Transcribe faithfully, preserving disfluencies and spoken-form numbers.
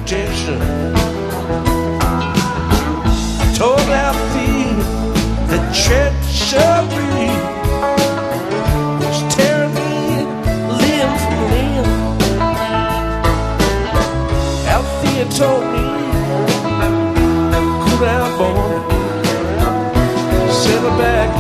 protection. I told Alfie that treachery was tearing me limb from limb. Alfie told me, cool down, boy, settle back